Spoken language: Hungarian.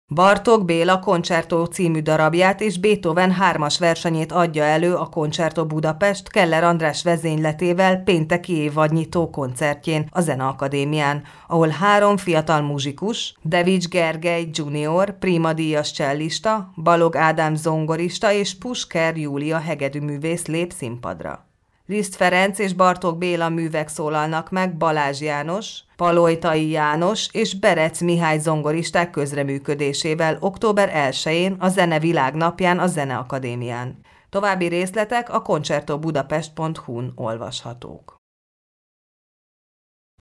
Bartók Béla Concerto című darabját és Beethoven 3-as versenyét adja elő a Concerto Budapest Keller András vezényletével pénteki évadnyitó koncertjén a Zeneakadémián, ahol 3 fiatal muzsikus, Devics Gergely Junior, primadíjas csellista, Balog Ádám zongorista és Pusker Júlia hegedűművész lép színpadra. Liszt Ferenc és Bartók Béla művek szólalnak meg Balázs János, Palojtai János és Berec Mihály zongoristák közreműködésével október 1-én a Zene Világnapján a Zeneakadémián. További részletek a concertobudapest.hu-n olvashatók.